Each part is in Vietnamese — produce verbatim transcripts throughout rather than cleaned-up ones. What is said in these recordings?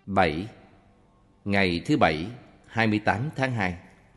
bảy. Ngày thứ Bảy, hai mươi tám tháng hai.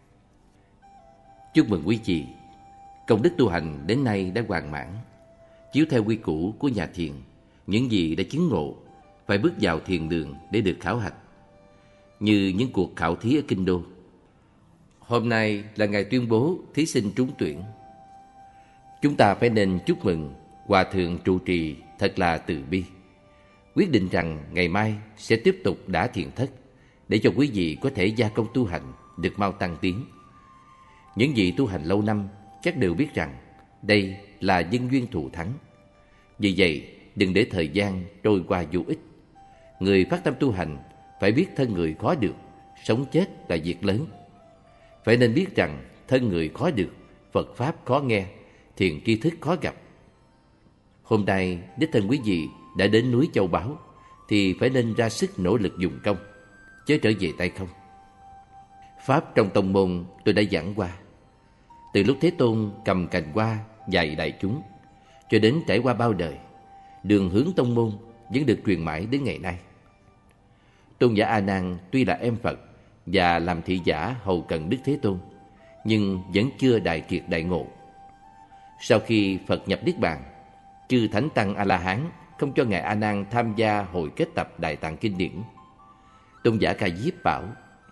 Chúc mừng quý vị, công đức tu hành đến nay đã hoàn mãn. Chiếu theo quy củ của nhà thiền, những gì đã chứng ngộ phải bước vào thiền đường để được khảo hạch, như những cuộc khảo thí ở kinh đô. Hôm nay là ngày tuyên bố thí sinh trúng tuyển. Chúng ta phải nên chúc mừng Hòa thượng trụ trì thật là từ bi, quyết định rằng ngày mai sẽ tiếp tục đả thiền thất để cho quý vị có thể gia công tu hành được mau tăng tiến. Những vị tu hành lâu năm chắc đều biết rằng đây là nhân duyên thù thắng. Vì vậy, đừng để thời gian trôi qua vô ích. Người phát tâm tu hành phải biết thân người khó được, sống chết là việc lớn. Phải nên biết rằng thân người khó được, Phật Pháp khó nghe, thiền tri thức khó gặp. Hôm nay, đích thân quý vị đã đến núi Châu Báu thì phải nên ra sức nỗ lực dùng công, chớ trở về tay không. Pháp trong tông môn tôi đã giảng qua. Từ lúc Thế Tôn cầm cành hoa dạy đại chúng, cho đến trải qua bao đời, đường hướng tông môn vẫn được truyền mãi đến ngày nay. Tôn giả A Nan tuy là em Phật và làm thị giả hầu cận Đức Thế Tôn, nhưng vẫn chưa đại triệt đại ngộ. Sau khi Phật nhập Niết Bàn, chư Thánh Tăng A-la-hán không cho Ngài A Nan tham gia hội kết tập Đại Tạng Kinh Điển. Tôn giả Ca Diếp bảo: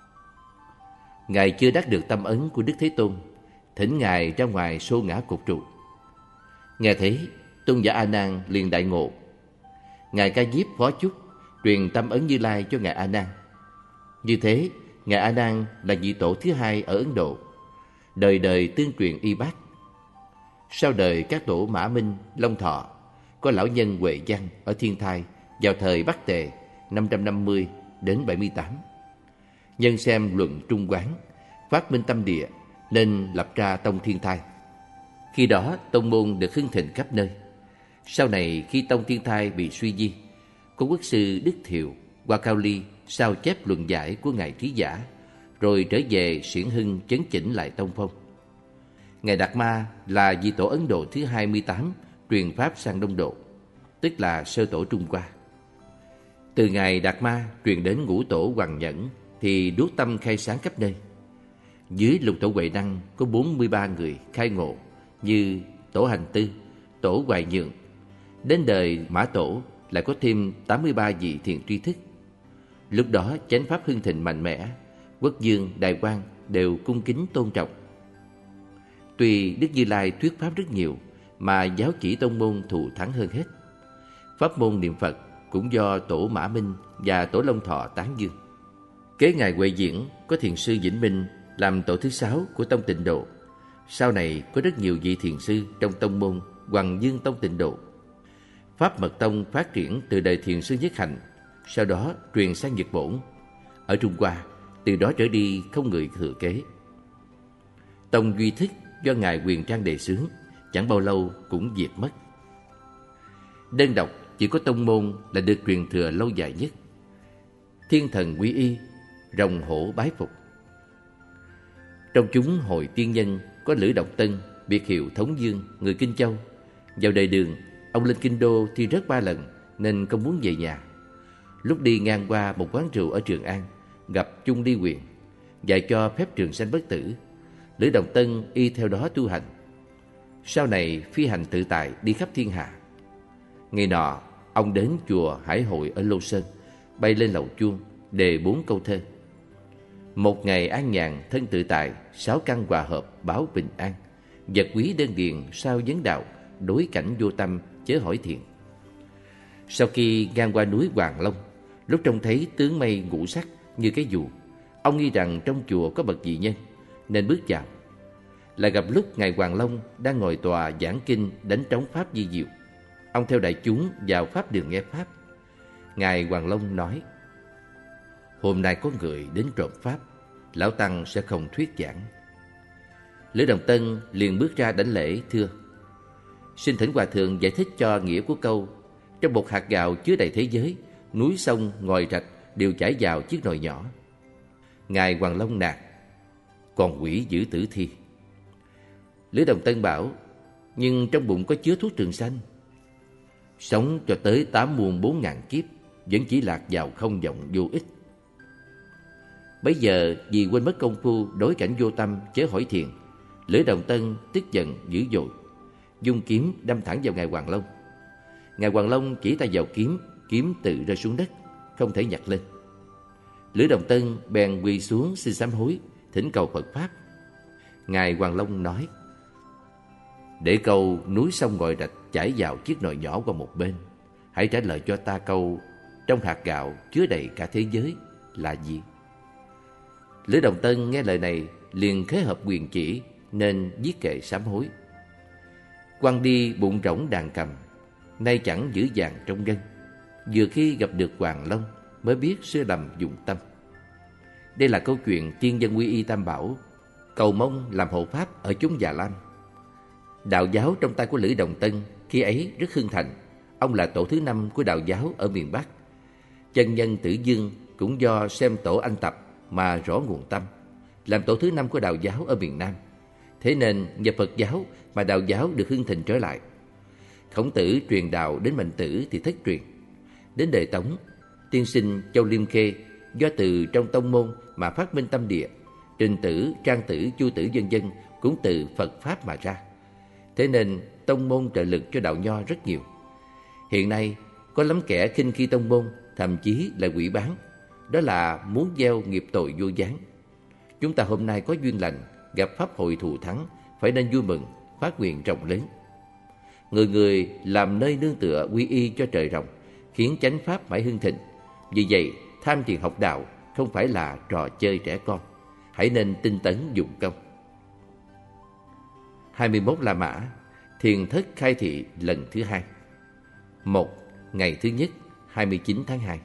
Ngài chưa đắc được tâm ấn của Đức Thế Tôn, thỉnh Ngài ra ngoài xô ngã cột trụ. Nghe thế, Tôn giả A Nan liền đại ngộ. Ngài Ca Diếp phó chúc truyền tâm ấn Như Lai cho Ngài A Nan. Như thế, Ngài A Nan là vị tổ thứ hai ở Ấn Độ, đời đời tương truyền y bát. Sau đời các tổ Mã Minh, Long Thọ, có lão nhân Huệ Văn ở Thiên Thai vào thời Bắc Tề năm trăm năm mươi đến bảy mươi tám. Nhân xem luận Trung Quán, phát minh tâm địa nên lập ra tông Thiên Thai. Khi đó tông môn được hưng thịnh khắp nơi. Sau này khi tông Thiên Thai bị suy di, có quốc sư Đức Thiệu, Hoa Cao Ly sao chép luận giải của Ngài Trí Giả, rồi trở về xiển hưng chấn chỉnh lại tông phong. Ngài Đạt Ma là vị tổ Ấn Độ thứ hai mươi tám truyền pháp sang Đông Độ, tức là sơ tổ Trung Hoa. Từ Ngài Đạt Ma truyền đến ngũ tổ Hoàng Nhẫn thì đuốc tâm khai sáng khắp nơi. Dưới lục tổ Huệ Năng có bốn mươi ba người khai ngộ như tổ Hành Tư, tổ Hoài Nhượng. Đến đời Mã Tổ lại có thêm tám mươi ba vị thiền tri thức. Lúc đó chánh pháp hưng thịnh mạnh mẽ, quốc dương, đại quan đều cung kính tôn trọng. Tuy Đức Như Lai thuyết pháp rất nhiều, mà giáo chỉ tông môn thù thắng hơn hết. Pháp môn niệm Phật cũng do tổ Mã Minh và tổ Long Thọ tán dương. Kế Ngài Huệ Diễn có thiền sư Vĩnh Minh làm tổ thứ sáu của tông Tịnh Độ. Sau này có rất nhiều vị thiền sư trong tông môn Hoằng Dương tông Tịnh Độ. Pháp Mật Tông phát triển từ đời thiền sư Nhất Hạnh, sau đó truyền sang Nhật Bổn. Ở Trung Hoa, từ đó trở đi không người thừa kế. Tông Duy Thức do Ngài Huyền Trang đề xướng, chẳng bao lâu cũng diệt mất. Đơn độc chỉ có tông môn là được truyền thừa lâu dài nhất. Thiên thần quy y, rồng hổ bái phục. Trong chúng hội tiên nhân có Lữ Độc Tân, biệt hiệu Thống Dương, người Kinh Châu. Vào đời Đường, ông lên Kinh Đô thì rớt ba lần nên không muốn về nhà. Lúc đi ngang qua một quán rượu ở Trường An, gặp Chung Ly Quyền, dạy cho phép trường sanh bất tử. Lữ Độc Tân y theo đó tu hành. Sau này phi hành tự tại đi khắp thiên hạ. Ngày nọ, ông đến chùa Hải Hội ở Lô Sơn, bay lên lầu chuông, đề bốn câu thơ. Một ngày an nhàn thân tự tại, sáu căn hòa hợp báo bình an. Vật quý đơn điền sao vấn đạo, đối cảnh vô tâm chớ hỏi thiện. Sau khi ngang qua núi Hoàng Long, lúc trông thấy tướng mây ngũ sắc như cái dù, ông nghi rằng trong chùa có bậc dị nhân, nên bước vào. Là gặp lúc Ngài Hoàng Long đang ngồi tòa giảng kinh đánh trống pháp di diệu. Ông theo đại chúng vào pháp đường nghe pháp. Ngài Hoàng Long nói: Hôm nay có người đến trộm pháp, lão tăng sẽ không thuyết giảng. Lữ Đồng Tân liền bước ra đảnh lễ thưa: Xin thỉnh hòa thượng giải thích cho nghĩa của câu: trong một hạt gạo chứa đầy thế giới, núi sông ngòi rạch đều chảy vào chiếc nồi nhỏ. Ngài Hoàng Long nạt: Còn quỷ giữ tử thi. Lữ Đồng Tân bảo: Nhưng trong bụng có chứa thuốc trường sanh. Sống cho tới tám muôn bốn ngàn kiếp, vẫn chỉ lạc vào không vọng vô ích. Bấy giờ vì quên mất công phu đối cảnh vô tâm chớ hỏi thiền, Lữ Đồng Tân tức giận dữ dội, dung kiếm đâm thẳng vào ngài Hoàng Long. Ngài Hoàng Long chỉ tay vào kiếm, kiếm tự rơi xuống đất, không thể nhặt lên. Lữ Đồng Tân bèn quỳ xuống xin sám hối, thỉnh cầu Phật pháp. Ngài Hoàng Long nói: để câu núi sông ngòi rạch chảy vào chiếc nồi nhỏ qua một bên, hãy trả lời cho ta câu trong hạt gạo chứa đầy cả thế giới là gì? Lữ Đồng Tân nghe lời này liền khế hợp quyền chỉ, nên viết kệ sám hối. Quăng đi bụng rỗng đàn cầm, nay chẳng giữ vàng trong ngân. Vừa khi gặp được Hoàng Long, mới biết sơ lầm dụng tâm. Đây là câu chuyện tiên dân quy y Tam Bảo, cầu mong làm hộ pháp ở chốn Già Lam. Đạo giáo trong tay của Lữ Đồng Tân khi ấy rất hưng thịnh. Ông là tổ thứ năm của đạo giáo ở miền Bắc. Chân nhân Tử Dương cũng do xem tổ anh tập mà rõ nguồn tâm, làm tổ thứ năm của đạo giáo ở miền Nam. Thế nên nhờ Phật giáo mà đạo giáo được hưng thịnh trở lại. Khổng Tử truyền đạo đến Mạnh Tử thì thất truyền. Đến đời Tống, tiên sinh Châu Liêm Khê do từ trong tông môn mà phát minh tâm địa, Trình Tử, Trang Tử, Chu Tử vân vân cũng từ Phật pháp mà ra. Thế nên tông môn trợ lực cho đạo nho rất nhiều. Hiện nay có lắm kẻ khinh khi tông môn, thậm chí là quỷ bán. Đó là muốn gieo nghiệp tội vô gián. Chúng ta hôm nay có duyên lành, gặp pháp hội thù thắng, phải nên vui mừng, phát nguyện rộng lớn. Người người làm nơi nương tựa quy y cho trời rộng, khiến chánh pháp mãi hưng thịnh. Vì vậy, tham thiền học đạo không phải là trò chơi trẻ con. Hãy nên tinh tấn dụng công. hai mươi mốt La Mã, thiền thất khai thị lần thứ hai. Một, ngày thứ nhất, hai mươi chín tháng hai.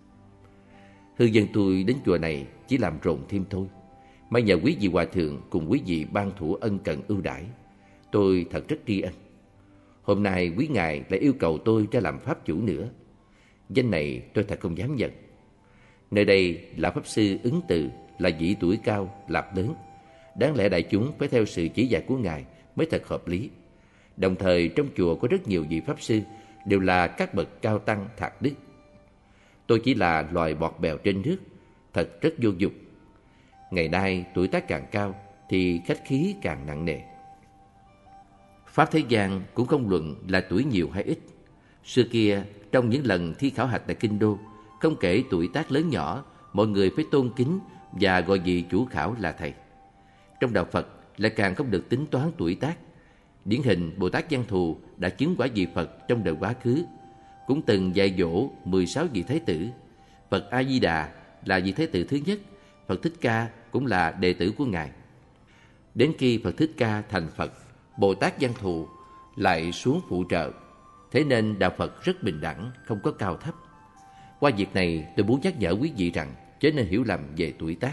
Hư dân tôi đến chùa này chỉ làm rộn thêm thôi. May nhờ quý vị hòa thượng cùng quý vị ban thủ ân cần ưu đãi, tôi thật rất tri ân. Hôm nay quý ngài lại yêu cầu tôi ra làm pháp chủ nữa. Danh này tôi thật không dám nhận. Nơi đây là pháp sư Ứng Từ, là vị tuổi cao, lạp lớn. Đáng lẽ đại chúng phải theo sự chỉ dạy của ngài mới thật hợp lý. Đồng thời trong chùa có rất nhiều vị pháp sư, đều là các bậc cao tăng thạc đức. Tôi chỉ là loài bọt bèo trên nước, thật rất vô dụng. Ngày nay tuổi tác càng cao thì khách khí càng nặng nề. Pháp thế gian cũng không luận là tuổi nhiều hay ít. Xưa kia trong những lần thi khảo hạch tại Kinh Đô, không kể tuổi tác lớn nhỏ, mọi người phải tôn kính và gọi vị chủ khảo là thầy. Trong đạo Phật lại càng không được tính toán tuổi tác. Điển hình Bồ Tát Văn Thù đã chứng quả vị Phật trong đời quá khứ, cũng từng dạy dỗ mười sáu vị Thái tử. Phật A Di Đà là vị Thái tử thứ nhất, Phật Thích Ca cũng là đệ tử của ngài. Đến khi Phật Thích Ca thành Phật, Bồ Tát Văn Thù lại xuống phụ trợ. Thế nên đạo Phật rất bình đẳng, không có cao thấp. Qua việc này tôi muốn nhắc nhở quý vị rằng chớ nên hiểu lầm về tuổi tác.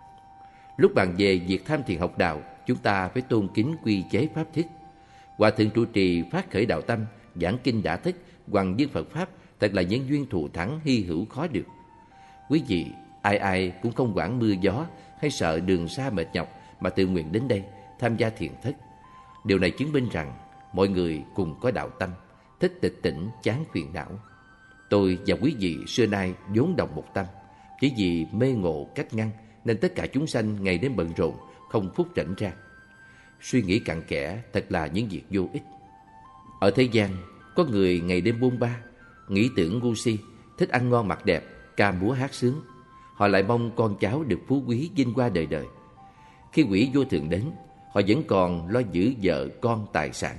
Lúc bàn về việc tham thiền học đạo, chúng ta phải tôn kính quy chế pháp thức. Hòa thượng trụ trì phát khởi đạo tâm, giảng kinh đã thức, hoằng dương Phật pháp, thật là những duyên thù thắng hy hữu khó được. Quý vị ai ai cũng không quản mưa gió hay sợ đường xa mệt nhọc mà tự nguyện đến đây tham gia thiền thất. Điều này chứng minh rằng mọi người cùng có đạo tâm, thích tịch tỉnh chán phiền não. Tôi và quý vị xưa nay vốn đồng một tâm, chỉ vì mê ngộ cách ngăn nên tất cả chúng sanh ngày đêm bận rộn, không phút rảnh ra. Suy nghĩ cặn kẽ thật là những việc vô ích. Ở thế gian có người ngày đêm buôn ba, nghĩ tưởng ngu si, thích ăn ngon mặc đẹp, ca múa hát sướng. Họ lại mong con cháu được phú quý vinh hoa đời đời. Khi quỷ vô thường đến, họ vẫn còn lo giữ vợ con tài sản.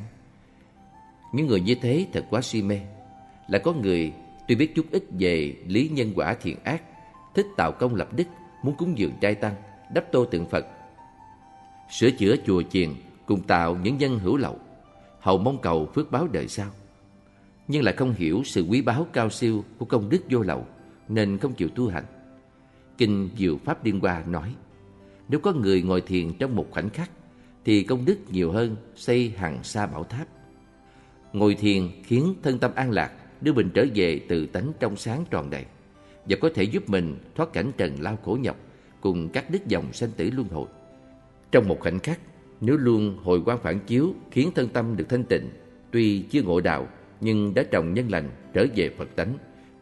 Những người như thế thật quá si mê. Là có người tuy biết chút ít về lý nhân quả thiện ác, thích tạo công lập đức, muốn cúng dường trai tăng, đắp tô tượng Phật, sửa chữa chùa chiền, cùng tạo những nhân hữu lậu, hầu mong cầu phước báo đời sau. Nhưng lại không hiểu sự quý báu cao siêu của công đức vô lậu, nên không chịu tu hành. Kinh Diệu Pháp Điên Hoa nói, nếu có người ngồi thiền trong một khoảnh khắc, thì công đức nhiều hơn xây hàng sa bảo tháp. Ngồi thiền khiến thân tâm an lạc, đưa mình trở về tự tánh trong sáng tròn đầy, và có thể giúp mình thoát cảnh trần lao khổ nhọc cùng các đứt dòng sanh tử luân hồi. Trong một khoảnh khắc, nếu luôn hồi quang phản chiếu khiến thân tâm được thanh tịnh, tuy chưa ngộ đạo nhưng đã trồng nhân lành trở về Phật tánh,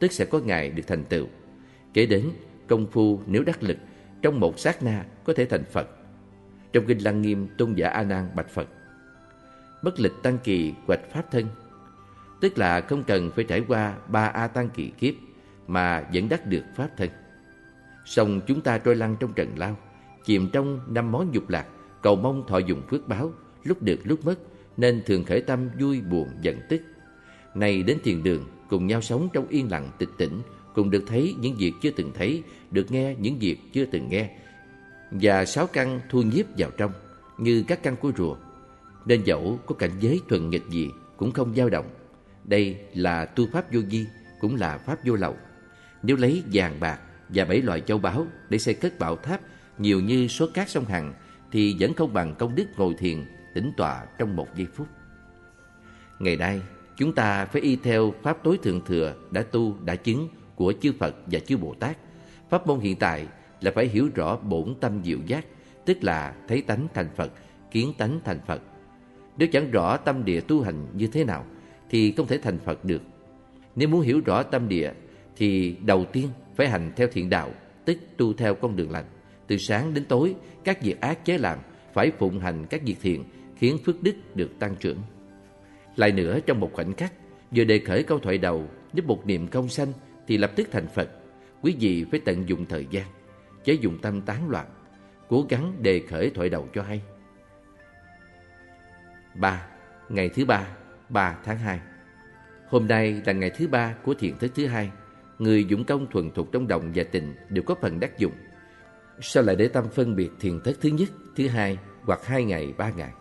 tức sẽ có ngày được thành tựu. Kế đến, công phu nếu đắc lực, trong một sát na có thể thành Phật. Trong Kinh Lăng Nghiêm, Tôn giả A Nan bạch Phật: bất lịch tăng kỳ hoạch pháp thân, tức là không cần phải trải qua ba a tăng kỳ kiếp mà vẫn đắc được pháp thân. Song chúng ta trôi lăn trong trần lao, chìm trong năm món dục lạc, cầu mong thọ dụng phước báo, lúc được lúc mất, nên thường khởi tâm vui buồn giận tức. Nay đến thiền đường, cùng nhau sống trong yên lặng tịch tỉnh, cùng được thấy những việc chưa từng thấy, được nghe những việc chưa từng nghe, và sáu căn thu nhiếp vào trong như các căn của rùa, nên dẫu có cảnh giới thuần nghịch gì cũng không dao động. Đây là tu pháp vô vi, cũng là pháp vô lậu. Nếu lấy vàng bạc và bảy loại châu báu để xây cất bảo tháp nhiều như số cát sông Hằng, thì vẫn không bằng công đức ngồi thiền tĩnh tọa trong một giây phút. Ngày nay, chúng ta phải y theo pháp tối thượng thừa đã tu đã chứng của chư Phật và chư Bồ Tát. Pháp môn hiện tại là phải hiểu rõ bổn tâm diệu giác, tức là thấy tánh thành Phật, kiến tánh thành Phật. Nếu chẳng rõ tâm địa tu hành như thế nào thì không thể thành Phật được. Nếu muốn hiểu rõ tâm địa thì đầu tiên phải hành theo thiện đạo, tức tu theo con đường lành. Từ sáng đến tối, các việc ác chớ làm, phải phụng hành các việc thiện, khiến phước đức được tăng trưởng. Lại nữa, trong một khoảnh khắc, vừa đề khởi câu thoại đầu, nếu một niệm công sanh thì lập tức thành Phật. Quý vị phải tận dụng thời gian, chớ dùng tâm tán loạn, cố gắng đề khởi thoại đầu cho hay. Ba. Ngày thứ ba, ba tháng hai. Hôm nay là ngày thứ ba của thiền thức thứ hai. Người dụng công thuần thục trong đồng và tình đều có phần đắc dụng. Sao lại để tâm phân biệt thiền thức thứ nhất, thứ hai hoặc hai ngày, ba ngày?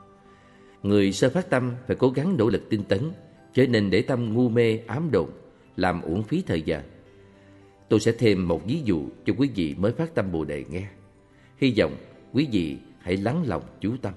Người sơ phát tâm phải cố gắng nỗ lực tinh tấn, chớ nên để tâm ngu mê ám độn, làm uổng phí thời giờ. Tôi sẽ thêm một ví dụ cho quý vị mới phát tâm Bồ Đề nghe. Hy vọng quý vị hãy lắng lòng chú tâm.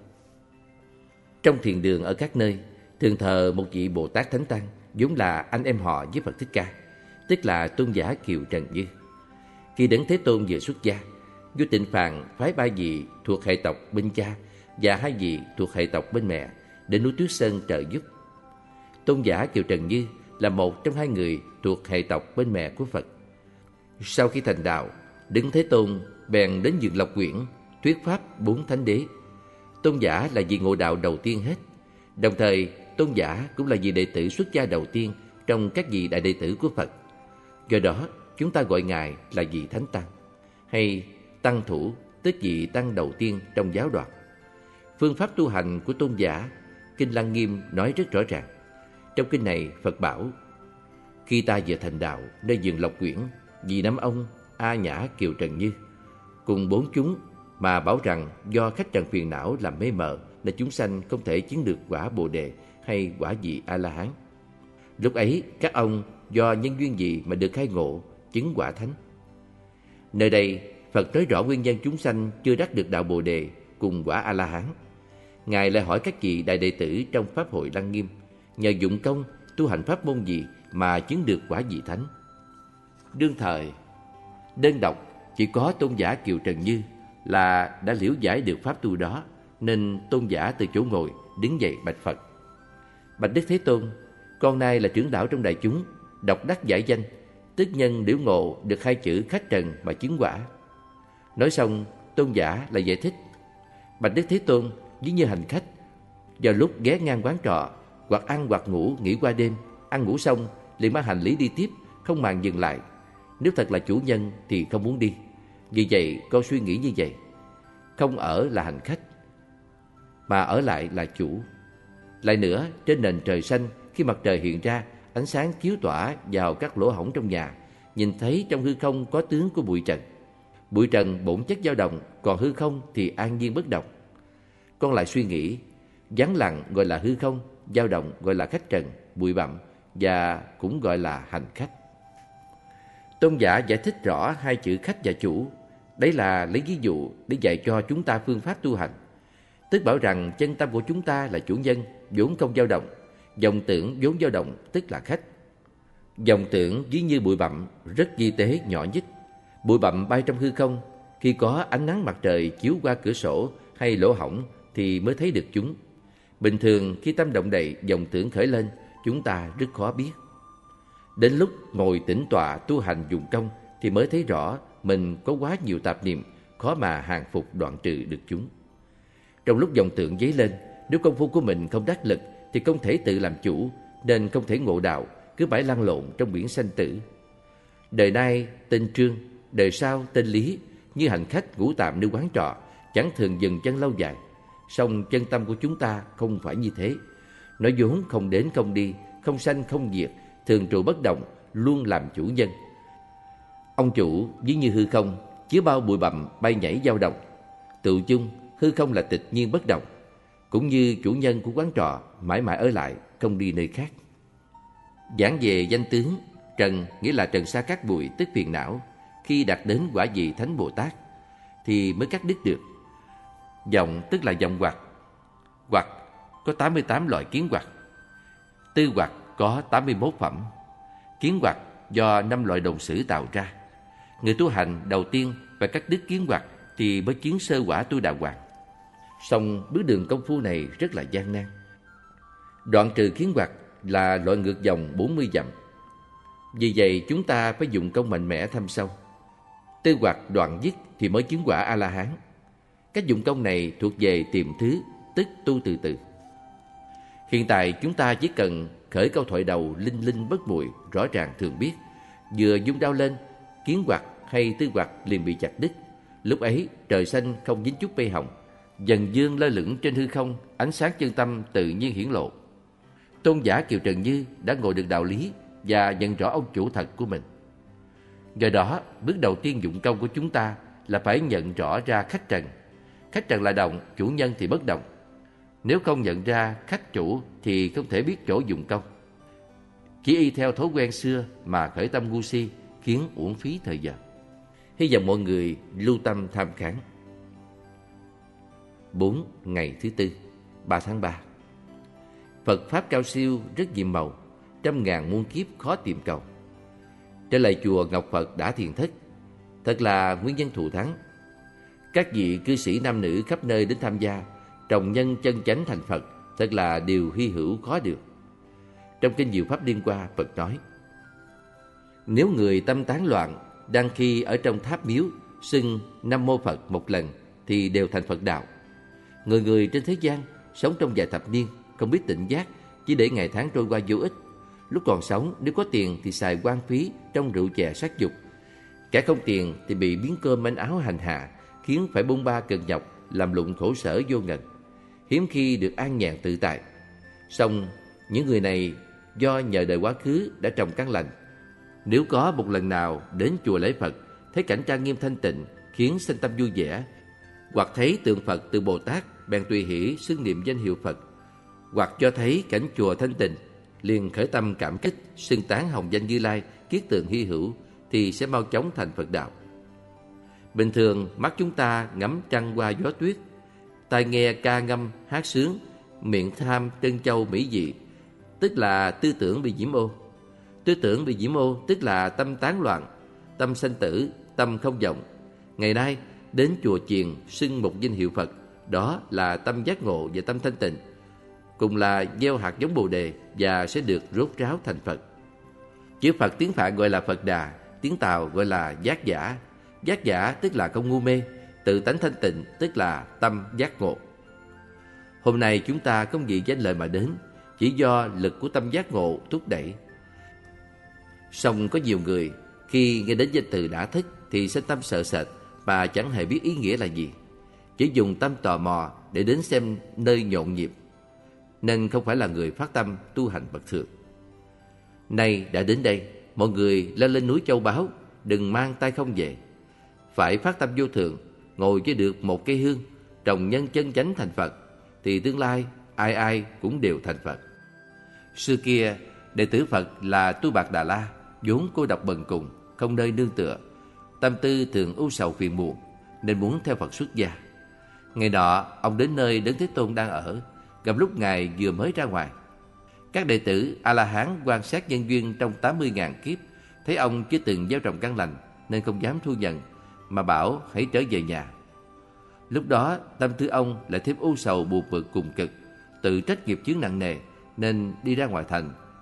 Trong thiền đường ở các nơi, thường thờ một vị Bồ Tát Thánh Tăng, vốn là anh em họ với Phật Thích Ca, tức là tôn giả Kiều Trần Như. Khi Đấng Thế Tôn vừa xuất gia, vua Tịnh Phạn phái ba vị thuộc hệ tộc bên cha và hai vị thuộc hệ tộc bên mẹ đến núi Tuyết Sơn trợ giúp. Tôn giả Kiều Trần Như là một trong hai người thuộc hệ tộc bên mẹ của Phật. Sau khi thành đạo, Đấng Thế Tôn bèn đến Vườn Lộc Quyển thuyết pháp bốn thánh đế. Tôn giả là vị ngộ đạo đầu tiên hết. Đồng thời, tôn giả cũng là vị đệ tử xuất gia đầu tiên trong các vị đại đệ tử của Phật. Do đó, chúng ta gọi Ngài là vị Thánh Tăng, hay Tăng Thủ, tức vị Tăng đầu tiên trong giáo đoàn. Phương pháp tu hành của tôn giả, Kinh Lăng Nghiêm nói rất rõ ràng. Trong kinh này, Phật bảo: khi ta vừa thành đạo nơi Vườn Lộc Quyển, vì nắm ông A Nhã Kiều Trần Như cùng bốn chúng mà bảo rằng do khách trần phiền não làm mê mờ nên chúng sanh không thể chứng được quả Bồ Đề hay quả vị A-la-hán. Lúc ấy các ông do nhân duyên gì mà được khai ngộ chứng quả thánh? Nơi đây Phật nói rõ nguyên nhân chúng sanh chưa đắc được đạo Bồ Đề cùng quả A-la-hán. Ngài lại hỏi các vị đại đệ tử trong Pháp hội Lăng Nghiêm nhờ dụng công tu hành pháp môn gì mà chứng được quả vị thánh. Đương thời đơn độc chỉ có tôn giả Kiều Trần Như là đã liễu giải được pháp tu đó, nên tôn giả từ chỗ ngồi đứng dậy bạch Phật: bạch Đức Thế Tôn, con nay là trưởng lão trong đại chúng, độc đắc giải danh, tức nhân liễu ngộ được hai chữ khách trần mà chứng quả. Nói xong, tôn giả lại giải thích: bạch Đức Thế Tôn, ví như hành khách vào lúc ghé ngang quán trọ, hoặc ăn hoặc ngủ nghỉ qua đêm, ăn ngủ xong liền mang hành lý đi tiếp, không màng dừng lại. Nếu thật là chủ nhân thì không muốn đi. Vì vậy con suy nghĩ như vậy: không ở là hành khách, mà ở lại là chủ. Lại nữa, trên nền trời xanh, khi mặt trời hiện ra, ánh sáng chiếu tỏa vào các lỗ hổng trong nhà, nhìn thấy trong hư không có tướng của bụi trần. Bụi trần bổn chất dao động, còn hư không thì an nhiên bất động. Con lại suy nghĩ: vắng lặng gọi là hư không, dao động gọi là khách trần, bụi bặm và cũng gọi là hành khách. Tôn giả giải thích rõ hai chữ khách và chủ. Đấy là lấy ví dụ để dạy cho chúng ta phương pháp tu hành. Tức bảo rằng chân tâm của chúng ta là chủ nhân, vốn không dao động. Vọng tưởng vốn dao động, tức là khách. Vọng tưởng ví như bụi bặm, rất vi tế nhỏ nhất. Bụi bặm bay trong hư không, khi có ánh nắng mặt trời chiếu qua cửa sổ hay lỗ hổng thì mới thấy được chúng. Bình thường khi tâm động đậy, vọng tưởng khởi lên, chúng ta rất khó biết. Đến lúc ngồi tĩnh tọa tu hành dụng công thì mới thấy rõ mình có quá nhiều tạp niệm, khó mà hàng phục đoạn trừ được chúng. Trong lúc vọng tưởng dấy lên, nếu công phu của mình không đắc lực thì không thể tự làm chủ, nên không thể ngộ đạo, cứ mãi lăn lộn trong biển sanh tử. Đời nay tên Trương, đời sau tên Lý, như hành khách ngủ tạm nơi quán trọ, chẳng thường dừng chân lâu dài. Song chân tâm của chúng ta không phải như thế. Nó vốn không đến không đi, không sanh không diệt, thường trụ bất động, luôn làm chủ nhân. Ông chủ ví như hư không, chứa bao bụi bặm bay nhảy dao động. Tự chung, hư không là tịch nhiên bất động, cũng như chủ nhân của quán trọ mãi mãi ở lại, không đi nơi khác. Giảng về danh tướng, trần nghĩa là trần sa cát bụi, tức phiền não. Khi đạt đến quả vị Thánh Bồ Tát thì mới cắt đứt được. Vọng tức là vọng hoặc. Hoặc có tám mươi tám loại kiến hoặc. Tư hoặc có tám mươi mốt phẩm. Kiến hoặc do năm loại đồng sử tạo ra. Người tu hành đầu tiên phải cắt đứt kiến hoặc thì mới chứng sơ quả tu đà hoàng. Song bước đường công phu này rất là gian nan. Đoạn trừ kiến hoặc là loại ngược dòng bốn mươi dặm. Vì vậy chúng ta phải dùng công mạnh mẽ thâm sâu. Tư hoặc đoạn dứt thì mới chứng quả A-la-hán. Cách dụng công này thuộc về tiềm thứ, tức tu từ từ. Hiện tại chúng ta chỉ cần khởi câu thoại đầu linh linh bất muội, rõ ràng thường biết. Vừa dung đao lên, kiến hoặc hay tư hoặc liền bị chặt đứt. Lúc ấy trời xanh không dính chút mây hồng, dần dương lơ lửng trên hư không, ánh sáng chân tâm tự nhiên hiển lộ. Tôn giả Kiều Trần Như đã ngộ được đạo lý và nhận rõ ông chủ thật của mình. Do đó, bước đầu tiên dụng công của chúng ta là phải nhận rõ ra khách trần. Khách trần là động, chủ nhân thì bất động. Nếu không nhận ra khách chủ thì không thể biết chỗ dụng công. Chỉ y theo thói quen xưa mà khởi tâm ngu si, khiến uổng phí thời giờ. Hy vọng mọi người lưu tâm tham kháng. bốn. Ngày thứ tư, ba tháng ba. Phật Pháp cao siêu rất nhiệm màu, trăm ngàn muôn kiếp khó tìm cầu. Trở lại chùa Ngọc Phật đã thiền thất, thật là nguyên nhân thù thắng. Các vị cư sĩ nam nữ khắp nơi đến tham gia, trồng nhân chân chánh thành Phật, thật là điều hy hữu khó được. Trong kinh Diệu Pháp Liên Hoa, Phật nói: nếu người tâm tán loạn, đang khi ở trong tháp miếu xưng Nam Mô Phật một lần thì đều thành Phật đạo. Người người trên thế gian sống trong vài thập niên, không biết tỉnh giác, chỉ để ngày tháng trôi qua vô ích. Lúc còn sống, nếu có tiền thì xài hoang phí trong rượu chè sắc dục. Kẻ không tiền thì bị biến cơm manh áo hành hạ, khiến phải bôn ba cực nhọc, làm lụng khổ sở vô ngần, hiếm khi được an nhàn tự tại. Song những người này do nhờ đời quá khứ đã trồng căn lành. Nếu có một lần nào đến chùa lễ Phật, thấy cảnh trang nghiêm thanh tịnh, khiến sinh tâm vui vẻ, hoặc thấy tượng Phật, tượng Bồ Tát, bèn tùy hỷ xưng niệm danh hiệu Phật, hoặc cho thấy cảnh chùa thanh tịnh, liền khởi tâm cảm kích, xưng tán hồng danh Như Lai, kiết tượng hy hữu, thì sẽ mau chóng thành Phật đạo. Bình thường mắt chúng ta ngắm trăng qua gió tuyết, tai nghe ca ngâm hát sướng, miệng tham trân châu mỹ dị, tức là tư tưởng bị nhiễm ô. Tư tưởng bị nhiễm ô tức là tâm tán loạn, tâm sanh tử, tâm không vọng. Ngày nay đến chùa chiền xưng một danh hiệu Phật, đó là tâm giác ngộ và tâm thanh tịnh, cùng là gieo hạt giống Bồ đề và sẽ được rốt ráo thành Phật. Chữ Phật tiếng Phạn gọi là Phật Đà, tiếng Tàu gọi là Giác Giả. Giác Giả tức là không ngu mê, tự tánh thanh tịnh tức là tâm giác ngộ. Hôm nay chúng ta không vì danh lợi mà đến, chỉ do lực của tâm giác ngộ thúc đẩy. Song có nhiều người khi nghe đến danh từ đã thích thì sinh tâm sợ sệt mà chẳng hề biết ý nghĩa là gì, chỉ dùng tâm tò mò để đến xem nơi nhộn nhịp, nên không phải là người phát tâm tu hành bậc thượng. Nay đã đến đây, mọi người lên lên núi Châu Báu, đừng mang tay không về. Phải phát tâm vô thượng, ngồi với được một cây hương, trồng nhân chân chánh thành Phật, thì tương lai ai ai cũng đều thành Phật. Xưa kia, đệ tử Phật là Tu Bạc Đà La, vốn cô độc bần cùng, không nơi nương tựa, tâm tư thường ưu sầu phiền muộn, nên muốn theo Phật xuất gia. Ngày nọ, ông đến nơi Đấng Thế Tôn đang ở, gặp lúc Ngài vừa mới ra ngoài. Các đệ tử A-la-hán quan sát nhân duyên trong tám mươi ngàn kiếp, thấy ông chưa từng gieo trồng căn lành nên không dám thu nhận, mà bảo hãy trở về nhà. Lúc đó tâm tư ông lại thêm u sầu buồn bực cùng cực, tự trách nghiệp chướng nặng nề, nên đi ra ngoài thành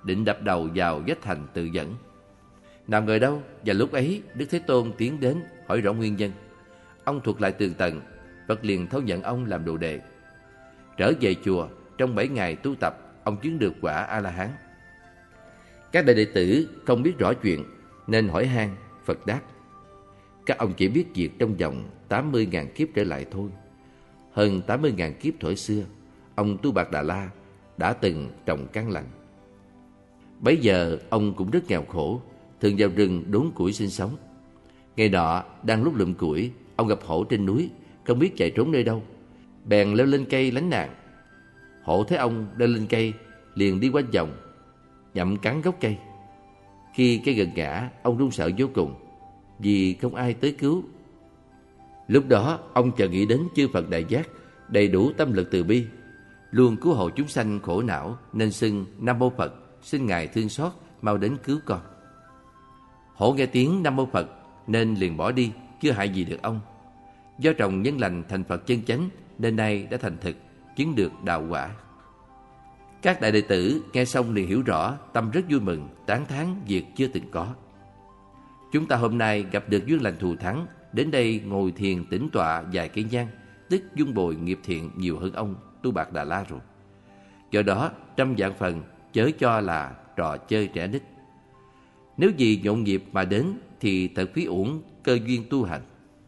định đập đầu vào vách thành tự dẫn. Nào ngờ đâu, và lúc ấy Đức Thế Tôn tiến đến hỏi rõ nguyên nhân. Ông thuật lại tường tận, Phật liền thâu nhận ông làm đồ đệ. Trở về chùa, trong bảy ngày tu tập, ông chứng được quả A-la-hán. Các đại đệ tử không biết rõ chuyện nên hỏi han. Phật đáp: các ông chỉ biết việc trong vòng tám mươi nghìn kiếp trở lại thôi. Hơn tám mươi nghìn kiếp thuở xưa, ông Tu Bạt Đà La đã từng trồng căn lành. Bấy giờ ông cũng rất nghèo khổ, thường vào rừng đốn củi sinh sống. Ngày nọ đang lúc lượm củi, ông gặp hổ trên núi, không biết chạy trốn nơi đâu, bèn leo lên cây lánh nạn. Hổ thấy ông leo lên cây, liền đi quanh vòng, nhậm cắn gốc cây. Khi cây gần ngã, ông run sợ vô cùng, vì không ai tới cứu. Lúc đó ông chợt nghĩ đến chư Phật Đại Giác, đầy đủ tâm lực từ bi, luôn cứu hộ chúng sanh khổ não, nên xưng Nam Mô Phật, xin Ngài thương xót, mau đến cứu con. Hổ nghe tiếng Nam Mô Phật nên liền bỏ đi, chưa hại gì được ông. Do trồng nhân lành thành Phật chân chánh, nên nay đã thành thực, chứng được đạo quả. Các đại đệ tử nghe xong liền hiểu rõ, tâm rất vui mừng, tán thán việc chưa từng có. Chúng ta hôm nay gặp được duyên lành thù thắng, đến đây ngồi thiền tĩnh tọa vài cây nhang, tức dung bồi nghiệp thiện nhiều hơn ông Tu Bạt Đà La rồi. Do đó trăm vạn phần chớ cho là trò chơi trẻ nít. Nếu vì nhộn nhịp mà đến thì thật phí uổng cơ duyên tu hành.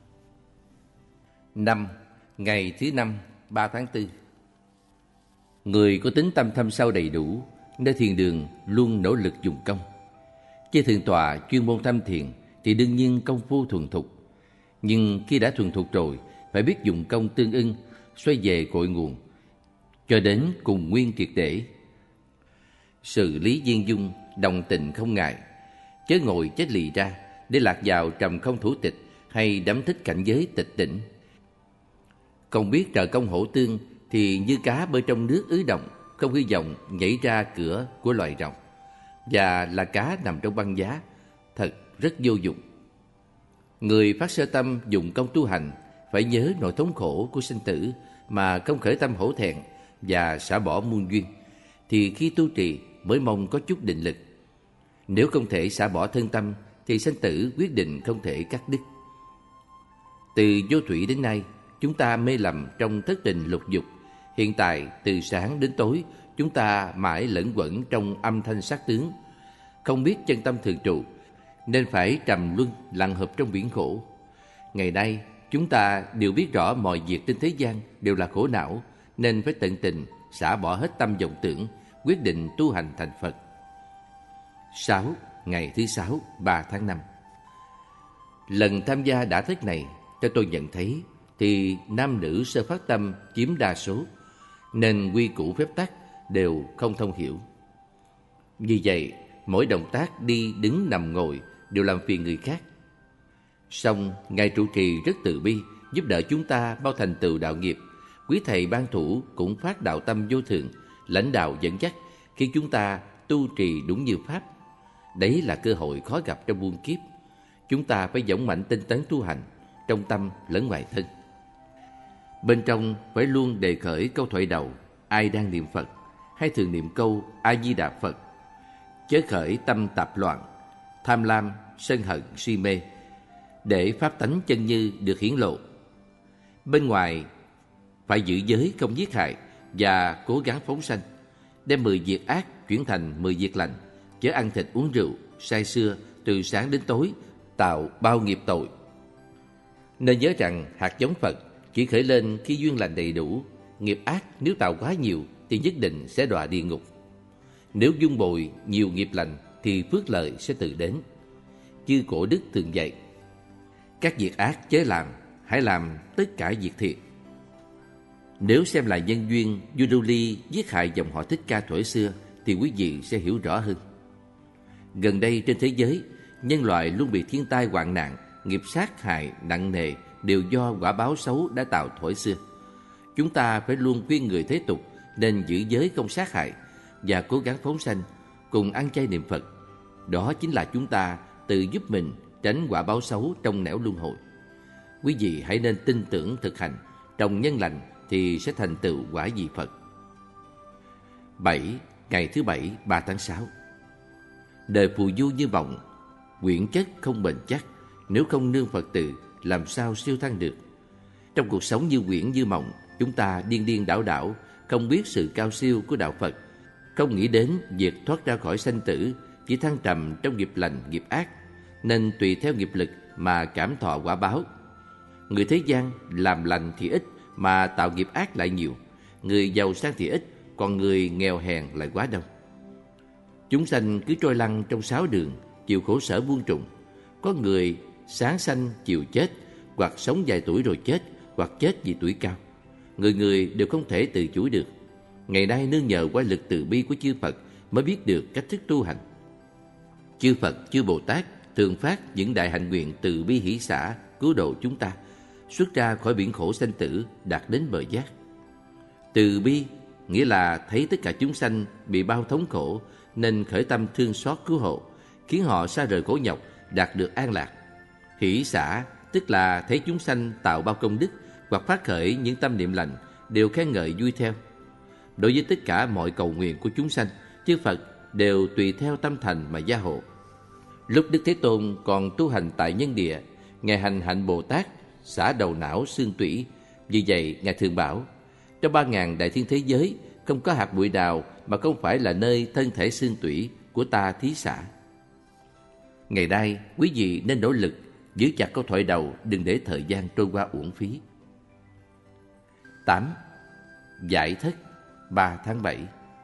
Năm, ngày thứ năm, ba tháng tư. Người có tính tâm thâm sâu đầy đủ, nơi thiền đường luôn nỗ lực dùng công. Chứ thượng tọa chuyên môn thâm thiền thì đương nhiên công phu thuần thục. Nhưng khi đã thuần thục rồi, phải biết dùng công tương ưng, xoay về cội nguồn, cho đến cùng nguyên triệt để. Sự lý viên dung, đồng tình không ngại, chớ ngồi chết lì ra để lạc vào trầm không thủ tịch hay đắm thích cảnh giới tịch tỉnh. Không biết trợ công hổ tương thì như cá bơi trong nước ứ động, không hy vọng nhảy ra cửa của loài rồng, và là cá nằm trong băng giá, thật rất vô dụng. Người phát sơ tâm dùng công tu hành phải nhớ nỗi thống khổ của sinh tử mà không khởi tâm hổ thẹn và xả bỏ muôn duyên, thì khi tu trì mới mong có chút định lực. Nếu không thể xả bỏ thân tâm thì sinh tử quyết định không thể cắt đứt. Từ vô thủy đến nay, chúng ta mê lầm trong thất tình lục dục. Hiện tại từ sáng đến tối, chúng ta mãi lẫn quẩn trong âm thanh sắc tướng, không biết chân tâm thường trụ, nên phải trầm luân lặn hợp trong biển khổ. Ngày nay chúng ta đều biết rõ mọi việc trên thế gian đều là khổ não, nên phải tận tình xả bỏ hết tâm vọng tưởng, quyết định tu hành thành Phật. Sáu, ngày thứ sáu, ba tháng năm. Lần tham gia đả thức này, theo tôi nhận thấy thì nam nữ sơ phát tâm chiếm đa số, nên quy củ phép tắc đều không thông hiểu. Vì vậy, mỗi động tác đi đứng nằm ngồi đều làm phiền người khác. Song Ngài trụ trì rất từ bi, giúp đỡ chúng ta bao thành tựu đạo nghiệp. Quý thầy ban thủ cũng phát đạo tâm vô thượng, lãnh đạo dẫn dắt, khi chúng ta tu trì đúng như pháp. Đấy là cơ hội khó gặp trong muôn kiếp. Chúng ta phải dũng mạnh tinh tấn tu hành, trong tâm lẫn ngoài thân. Bên trong phải luôn đề khởi câu thoại đầu: ai đang niệm Phật, hay thường niệm câu A Di Đà Phật. Chớ khởi tâm tạp loạn, tham lam, sân hận, si mê, để pháp tánh chân như được hiển lộ. Bên ngoài phải giữ giới không giết hại và cố gắng phóng sanh, đem mười việc ác chuyển thành mười việc lành. Chớ ăn thịt uống rượu, say sưa từ sáng đến tối, tạo bao nghiệp tội. Nên nhớ rằng hạt giống Phật chỉ khởi lên khi duyên lành đầy đủ. Nghiệp ác nếu tạo quá nhiều thì nhất định sẽ đọa địa ngục. Nếu dung bồi nhiều nghiệp lành thì phước lợi sẽ tự đến. Chư cổ đức thường dạy: các việc ác chớ làm, hãy làm tất cả việc thiện. Nếu xem lại nhân duyên vua Lưu Ly giết hại dòng họ Thích Ca thuở xưa thì quý vị sẽ hiểu rõ hơn. Gần đây trên thế giới, nhân loại luôn bị thiên tai hoạn nạn, nghiệp sát hại nặng nề đều do quả báo xấu đã tạo thuở xưa. Chúng ta phải luôn khuyên người thế tục nên giữ giới không sát hại và cố gắng phóng sanh, cùng ăn chay niệm Phật. Đó chính là chúng ta tự giúp mình tránh quả báo xấu trong nẻo luân hồi. Quý vị hãy nên tin tưởng thực hành, trồng nhân lành thì sẽ thành tựu quả vị Phật. Bảy, ngày thứ bảy, ba tháng sáu. Đời phù du như mộng, quyển chất không bền chắc. Nếu không nương Phật từ, làm sao siêu thăng được? Trong cuộc sống như quyển như mộng, chúng ta điên điên đảo đảo, không biết sự cao siêu của đạo Phật, không nghĩ đến việc thoát ra khỏi sanh tử, chỉ thăng trầm trong nghiệp lành nghiệp ác, nên tùy theo nghiệp lực mà cảm thọ quả báo. Người thế gian làm lành thì ít mà tạo nghiệp ác lại nhiều, người giàu sang thì ít, còn người nghèo hèn lại quá đông. Chúng sanh cứ trôi lăn trong sáu đường, chịu khổ sở muôn trùng. Có người sáng sanh chiều chết, hoặc sống vài tuổi rồi chết, hoặc chết vì tuổi cao. Người người đều không thể tự chủ được. Ngày nay nương nhờ qua lực từ bi của chư Phật mới biết được cách thức tu hành. Chư Phật, chư Bồ Tát thường phát những đại hạnh nguyện từ bi hỷ xả cứu độ chúng ta xuất ra khỏi biển khổ sanh tử, đạt đến bờ giác. Từ bi nghĩa là thấy tất cả chúng sanh bị bao thống khổ nên khởi tâm thương xót cứu hộ, khiến họ xa rời khổ nhọc, đạt được an lạc. Hỷ xả tức là thấy chúng sanh tạo bao công đức hoặc phát khởi những tâm niệm lành, đều khen ngợi vui theo. Đối với tất cả mọi cầu nguyện của chúng sanh, chư Phật đều tùy theo tâm thành mà gia hộ. Lúc Đức Thế Tôn còn tu hành tại nhân địa, Ngài hành hạnh Bồ Tát xả đầu não xương tủy. Vì vậy Ngài thường bảo, trong ba ngàn đại thiên thế giới không có hạt bụi nào mà không phải là nơi thân thể xương tủy của ta thí xả. Ngày nay quý vị nên nỗ lực giữ chặt câu thoại đầu, đừng để thời gian trôi qua uổng phí. tám. Giải thất ba tháng bảy.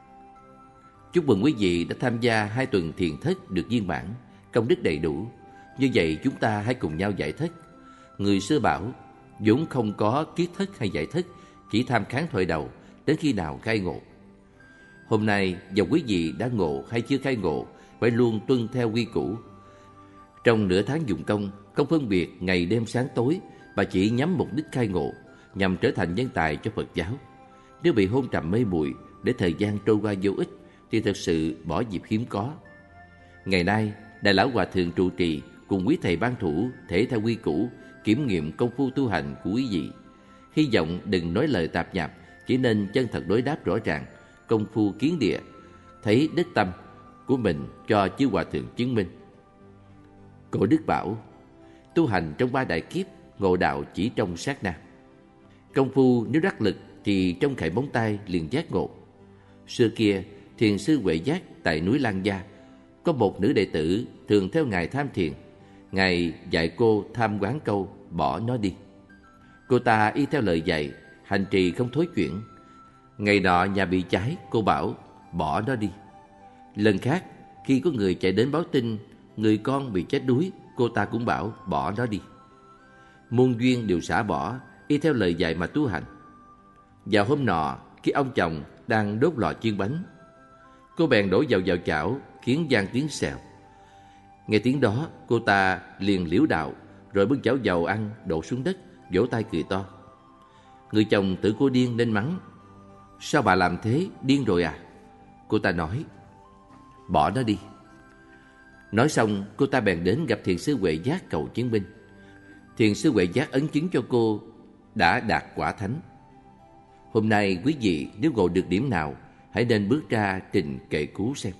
Chúc mừng quý vị đã tham gia hai tuần thiền thất được viên mãn, công đức đầy đủ. Như vậy chúng ta hãy cùng nhau giải thất. Người xưa bảo, vốn không có kiết thất hay giải thất, chỉ tham kháng thoại đầu, đến khi nào khai ngộ. Hôm nay, dầu quý vị đã ngộ hay chưa khai ngộ, phải luôn tuân theo quy củ. Trong nửa tháng dụng công, không phân biệt ngày đêm sáng tối, và chỉ nhắm mục đích khai ngộ, nhằm trở thành nhân tài cho Phật giáo. Nếu bị hôn trầm mê muội để thời gian trôi qua vô ích, thì thật sự bỏ dịp hiếm có. Ngày nay, Đại Lão Hòa Thượng trụ trì cùng quý thầy ban thủ thể theo quy củ, kiểm nghiệm công phu tu hành của quý vị. Hy vọng đừng nói lời tạp nhạp, chỉ nên chân thật đối đáp rõ ràng, công phu kiến địa, thấy đức tâm của mình cho chư Hòa Thượng chứng minh. Cổ Đức bảo, tu hành trong ba đại kiếp, ngộ đạo chỉ trong sát na. Công phu nếu đắc lực thì trong khải bóng tay liền giác ngộ. Xưa kia, thiền sư Huệ Giác tại núi Lang Gia có một nữ đệ tử thường theo ngài tham thiền. Ngài dạy cô tham quán câu bỏ nó đi. Cô ta y theo lời dạy, hành trì không thối chuyển. Ngày nọ nhà bị cháy, cô bảo bỏ nó đi. Lần khác, khi có người chạy đến báo tin người con bị chết đuối, cô ta cũng bảo bỏ nó đi. Muôn duyên đều xả bỏ, y theo lời dạy mà tu hành. Vào hôm nọ, khi ông chồng đang đốt lò chiên bánh, cô bèn đổ dầu vào chảo, khiến vang tiếng xèo. Nghe tiếng đó, cô ta liền liễu đạo, rồi bưng chảo dầu ăn đổ xuống đất, vỗ tay cười to. Người chồng tưởng cô điên nên mắng, sao bà làm thế, điên rồi à? Cô ta nói, bỏ nó đi. Nói xong, cô ta bèn đến gặp thiền sư Huệ Giác cầu chứng minh. Thiền sư Huệ Giác ấn chứng cho cô đã đạt quả thánh. Hôm nay quý vị nếu ngộ được điểm nào, hãy nên bước ra trình kệ cứu xem.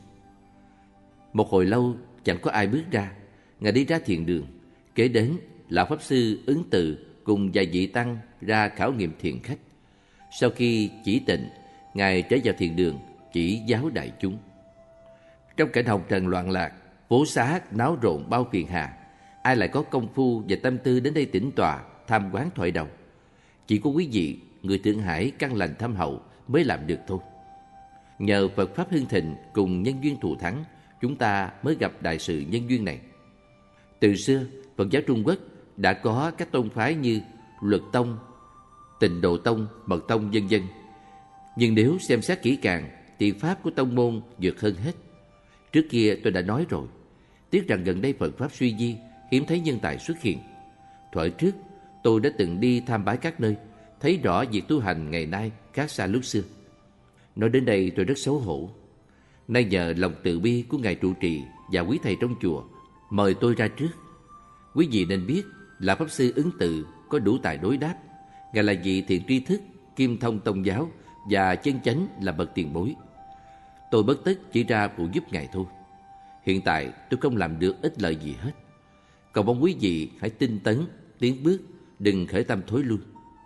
Một hồi lâu chẳng có ai bước ra. Ngài đi ra thiền đường. Kế đến lão pháp sư Ứng Từ cùng vài vị tăng ra khảo nghiệm thiền khách. Sau khi chỉ tịnh, Ngài trở vào thiền đường chỉ giáo đại chúng. Trong cảnh hồng trần loạn lạc, phố xá náo rộn bao phiền hà, ai lại có công phu và tâm tư đến đây tĩnh tọa tham quán thoại đầu? Chỉ có quý vị, người Thượng Hải căn lành thâm hậu mới làm được thôi. Nhờ Phật pháp hưng thịnh cùng nhân duyên thù thắng, chúng ta mới gặp đại sự nhân duyên này. Từ xưa, Phật giáo Trung Quốc đã có các tôn phái như Luật Tông, Tịnh Độ Tông, Mật Tông vân vân. Nhưng nếu xem xét kỹ càng thì pháp của tông môn vượt hơn hết. Trước kia tôi đã nói rồi, tiếc rằng gần đây Phật pháp suy di, hiếm thấy nhân tài xuất hiện. Thuở trước, tôi đã từng đi tham bái các nơi, thấy rõ việc tu hành ngày nay khác xa lúc xưa. Nói đến đây tôi rất xấu hổ. Nay nhờ lòng từ bi của ngài trụ trì và quý thầy trong chùa mời tôi ra trước. Quý vị nên biết là pháp sư Ứng Từ có đủ tài đối đáp. Ngài là vị thiện tri thức, kim thông tông giáo và chân chánh là bậc tiền bối. Tôi bất tất chỉ ra phụ giúp ngài thôi. Hiện tại tôi không làm được ích lợi gì hết. Cầu mong quý vị hãy tinh tấn, tiến bước, đừng khởi tâm thối lui.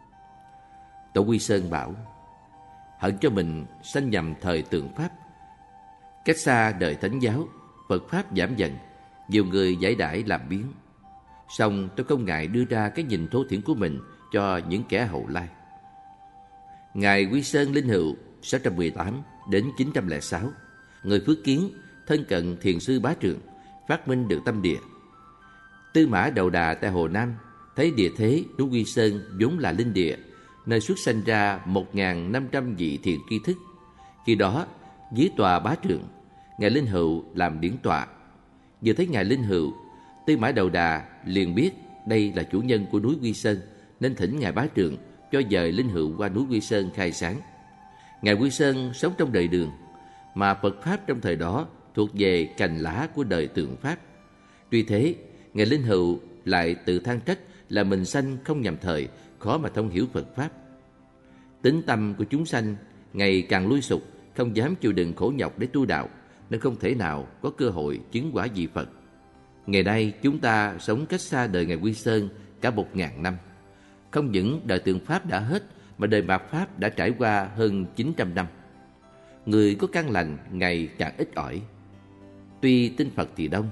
Tổ Quy Sơn bảo: hận cho mình sanh nhầm thời tượng Pháp. Cách xa đời Thánh giáo, Phật Pháp giảm dần, nhiều người giải đãi làm biếng. Song tôi không ngại đưa ra cái nhìn thô thiển của mình cho những kẻ hậu lai. Ngài Quy Sơn Linh Hữu sáu trăm mười tám đến chín trăm lẻ sáu, người Phước Kiến, thân cận thiền sư Bá Trượng, phát minh được tâm địa. Tư Mã Đầu Đà tại Hồ Nam thấy địa thế núi Quy Sơn vốn là linh địa, nơi xuất sanh ra một nghìn năm trăm vị thiền tri thức. Khi đó, dưới tòa Bá Trượng, Ngài Linh Hữu làm điển tọa. Vừa thấy Ngài Linh Hữu, Tư Mã Đầu Đà liền biết đây là chủ nhân của núi Quy Sơn, nên thỉnh Ngài Bá Trượng cho dời Linh Hữu qua núi Quy Sơn khai sáng. Ngài Quy Sơn sống trong đời Đường, mà Phật Pháp trong thời đó thuộc về cành lá của đời Tượng Pháp. Tuy thế, Ngài Linh Hữu lại tự than trách là mình sanh không nhằm thời, khó mà thông hiểu Phật Pháp. Tính tâm của chúng sanh ngày càng lui sụp, không dám chịu đựng khổ nhọc để tu đạo, nên không thể nào có cơ hội chứng quả vị Phật. Ngày nay chúng ta sống cách xa đời Ngài Quy Sơn cả một ngàn năm. Không những đời Tượng Pháp đã hết, mà đời Mạt Pháp đã trải qua hơn chín trăm năm. Người có căn lành ngày càng ít ỏi. Tuy tin Phật thì đông,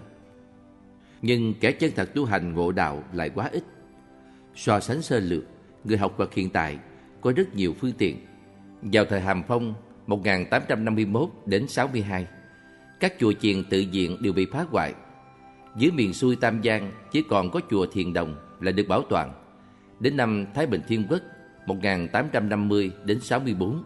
nhưng kẻ chân thật tu hành ngộ đạo lại quá ít. So sánh sơ lược, người học Phật hiện tại có rất nhiều phương tiện. Vào thời Hàm Phong một nghìn tám trăm năm mươi mốt đến sáu mươi hai, các chùa chiền tự viện đều bị phá hoại. Dưới miền xuôi Tam Giang chỉ còn có chùa Thiền Đồng là được bảo toàn. Đến năm Thái Bình Thiên Quốc một nghìn tám trăm năm mươi đến sáu mươi bốn,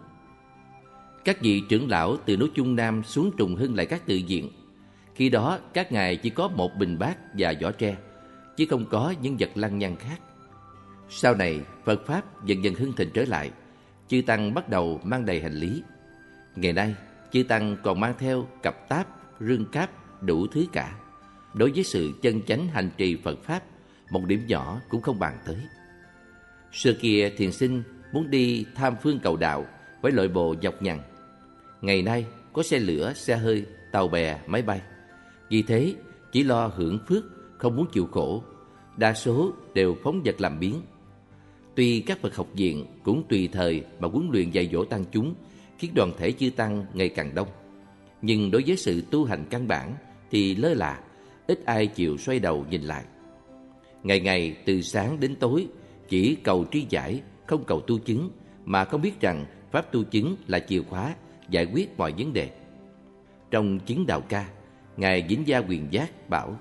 các vị trưởng lão từ núi Trung Nam xuống trùng hưng lại các tự viện. Khi đó các ngài chỉ có một bình bát và giỏ tre, chứ không có những vật lăng nhăng khác. Sau này Phật Pháp dần dần hưng thịnh trở lại, chư tăng bắt đầu mang đầy hành lý. Ngày nay chư tăng còn mang theo cặp táp, rương cáp, đủ thứ cả. Đối với sự chân chánh hành trì Phật Pháp, một điểm nhỏ cũng không bàn tới. Xưa kia thiền sinh muốn đi tham phương cầu đạo phải lội bộ nhọc nhằn. Ngày nay có xe lửa, xe hơi, tàu bè, máy bay. Vì thế chỉ lo hưởng phước, không muốn chịu khổ. Đa số đều phóng vật làm biếng. Tuy các Phật học viện cũng tùy thời mà huấn luyện dạy dỗ tăng chúng, khiến đoàn thể chư tăng ngày càng đông, nhưng đối với sự tu hành căn bản thì lơ là, ít ai chịu xoay đầu nhìn lại. Ngày ngày từ sáng đến tối chỉ cầu tri giải, không cầu tu chứng, mà không biết rằng pháp tu chứng là chìa khóa giải quyết mọi vấn đề. Trong Chứng Đạo Ca, Ngài Vĩnh Gia Quyền Giác bảo: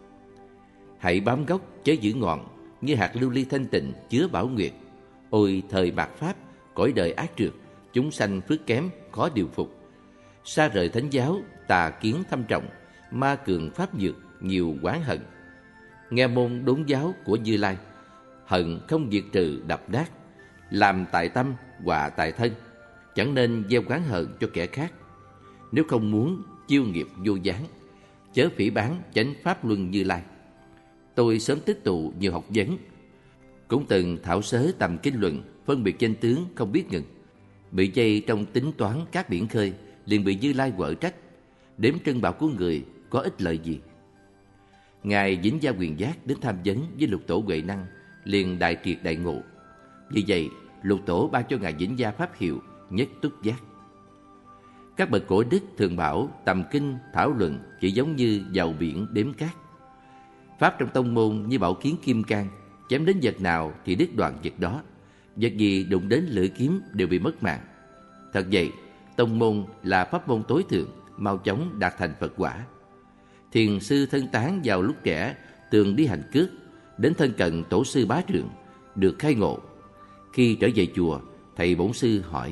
hãy bám gốc chớ giữ ngọn, như hạt lưu ly thanh tịnh chứa bảo nguyệt. Ôi thời Mạt Pháp, cõi đời ác trượt, chúng sanh phước kém khó điều phục. Xa rời thánh giáo, tà kiến thâm trọng, ma cường pháp nhược, nhiều oán hận. Nghe môn đốn giáo của Như Lai, hận không diệt trừ đập nát. Làm tại tâm, họa tại thân, chẳng nên gieo oán hận cho kẻ khác. Nếu không muốn chiêu nghiệp vô gián, chớ phỉ báng chánh pháp luân Như Lai. Tôi sớm tích tụ nhiều học vấn, cũng từng thảo sớ tầm kinh luận, phân biệt danh tướng không biết ngừng. Bị dây trong tính toán các biển khơi, liền bị Như Lai quở trách. Đếm trân bảo của người có ích lợi gì? Ngài Vĩnh Gia Quyền Giác đến tham vấn với Lục Tổ Huệ Năng, liền đại triệt đại ngộ. Vì vậy Lục Tổ ban cho Ngài Vĩnh Gia pháp hiệu Nhất Túc Giác. Các bậc cổ đức thường bảo tầm kinh thảo luận chỉ giống như vào biển đếm cát. Pháp trong tông môn như bảo kiếm kim cang, chém đến vật nào thì đứt đoạn vật đó. Vật gì đụng đến lưỡi kiếm đều bị mất mạng. Thật vậy, tông môn là pháp môn tối thượng, mau chóng đạt thành Phật quả. Thiền sư Thân Tán vào lúc trẻ thường đi hành cước, đến thân cận tổ sư Bá Trượng, được khai ngộ. Khi trở về chùa, thầy bổn sư hỏi: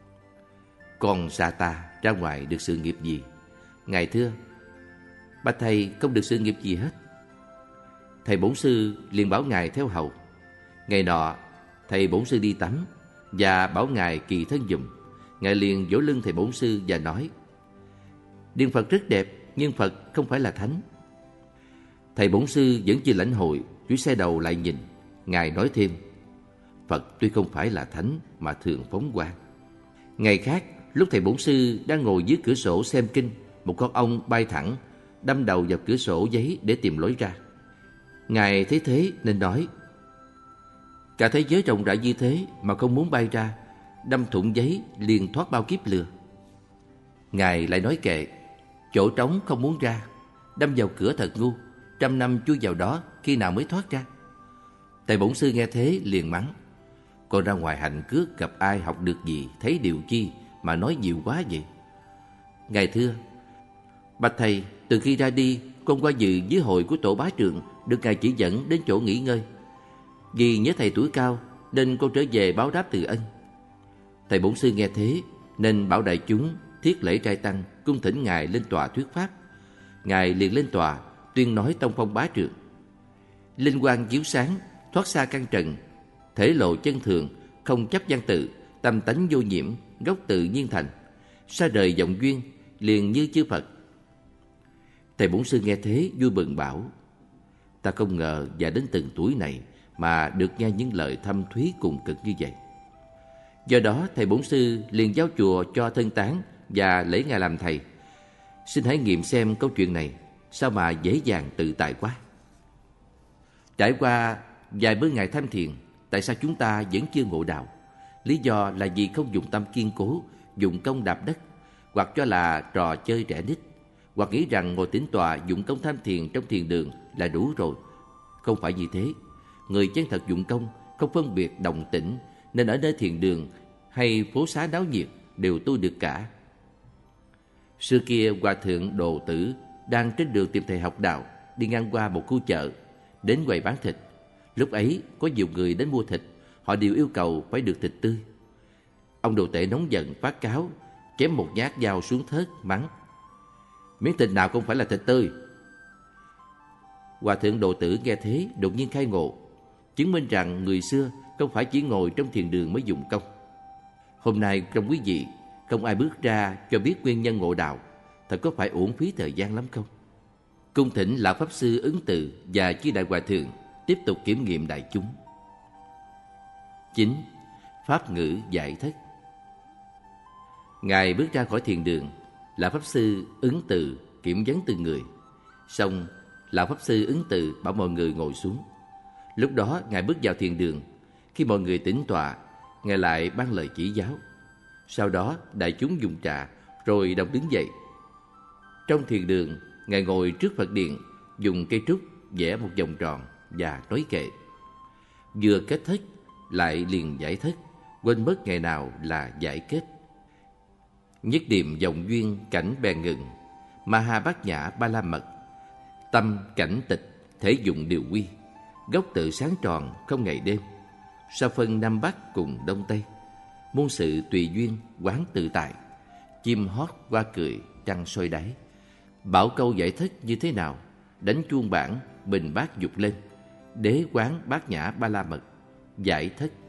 con xa ta ra ngoài được sự nghiệp gì? Ngài thưa: bạch thầy không được sự nghiệp gì hết. Thầy bổn sư liền bảo ngài theo hầu. Ngày nọ thầy bổn sư đi tắm và bảo ngài kỳ thân giùm. Ngài liền vỗ lưng thầy bổn sư và nói: Điện Phật rất đẹp, nhưng Phật không phải là thánh. Thầy bổn sư vẫn chưa lãnh hội, chú xe đầu lại nhìn. Ngài nói thêm: Phật tuy không phải là thánh mà thường phóng quang. Ngày khác, lúc thầy bổn sư đang ngồi dưới cửa sổ xem kinh, một con ong bay thẳng đâm đầu vào cửa sổ giấy để tìm lối ra. Ngài thấy thế nên nói: cả thế giới rộng rãi như thế mà không muốn bay ra, đâm thủng giấy liền thoát bao kiếp lừa. Ngài lại nói kệ: chỗ trống không muốn ra, đâm vào cửa thật ngu, trăm năm chui vào đó khi nào mới thoát ra. Thầy bổn sư nghe thế liền mắng: con ra ngoài hành cước gặp ai học được gì, thấy điều chi mà nói nhiều quá vậy? Ngài thưa: bạch thầy, từ khi ra đi, con qua dự với hội của tổ bá trường, được ngài chỉ dẫn đến chỗ nghỉ ngơi. Vì nhớ thầy tuổi cao nên con trở về báo đáp từ ân. Thầy bổn sư nghe thế nên bảo đại chúng thiết lễ trai tăng, cung thỉnh ngài lên tòa thuyết pháp. Ngài liền lên tòa tuyên nói tông phong bá trường. Linh quang chiếu sáng, thoát xa căn trần, thể lộ chân thường, không chấp văn tự, tâm tánh vô nhiễm, gốc tự nhiên thành, xa rời vọng duyên, liền như chư Phật. Thầy bổn sư nghe thế vui mừng bảo: ta không ngờ già đến từng tuổi này mà được nghe những lời thâm thúy cùng cực như vậy. Do đó thầy bổn sư liền giao chùa cho thân tán và lễ ngài làm thầy. Xin hãy nghiệm xem câu chuyện này sao mà dễ dàng tự tại quá. Trải qua vài bữa ngày tham thiền, tại sao chúng ta vẫn chưa ngộ đạo? Lý do là vì không dùng tâm kiên cố, dùng công đạp đất, hoặc cho là trò chơi trẻ nít, hoặc nghĩ rằng ngồi tĩnh tọa dụng công tham thiền trong thiền đường là đủ rồi. Không phải như thế. Người chân thật dụng công, không phân biệt đồng tĩnh, nên ở nơi thiền đường hay phố xá náo nhiệt đều tu được cả. Xưa kia, Hòa thượng Đồ Tử đang trên đường tìm thầy học đạo, đi ngang qua một khu chợ, đến quầy bán thịt. Lúc ấy có nhiều người đến mua thịt, họ đều yêu cầu phải được thịt tươi. Ông Đồ Tể nóng giận phát cáo, chém một nhát dao xuống thớt, mắng: miếng thịt nào không phải là thịt tươi? Hòa thượng Đồ Tử nghe thế đột nhiên khai ngộ, chứng minh rằng người xưa không phải chỉ ngồi trong thiền đường mới dụng công. Hôm nay trong quý vị không ai bước ra cho biết nguyên nhân ngộ đạo, thật có phải uổng phí thời gian lắm không? Cung thỉnh lão pháp sư Ứng Từ và chư đại hòa thượng tiếp tục kiểm nghiệm đại chúng. Chín. Pháp ngữ giải thất. Ngài bước ra khỏi thiền đường, lão pháp sư Ứng Từ kiểm vấn từng người. Xong, lão pháp sư Ứng Từ bảo mọi người ngồi xuống. Lúc đó ngài bước vào thiền đường. Khi mọi người tĩnh tọa, ngài lại ban lời chỉ giáo. Sau đó đại chúng dùng trà, rồi đồng đứng dậy. Trong thiền đường, ngài ngồi trước Phật điện, dùng cây trúc vẽ một vòng tròn và nói kệ. Vừa kết thất lại liền giải thất, quên mất ngày nào là giải kết. Nhất điềm dòng duyên cảnh bèn ngừng, ma ha bát nhã ba la mật, tâm cảnh tịch thể dụng điều quy, gốc tự sáng tròn không ngày đêm, sao phân Nam Bắc cùng Đông Tây, muôn sự tùy duyên quán tự tại, chim hót hoa cười trăng soi đáy. Bảo câu giải thích như thế nào? Đánh chuông bảng, bình bát dục lên, đế quán bát nhã ba la mật, giải thích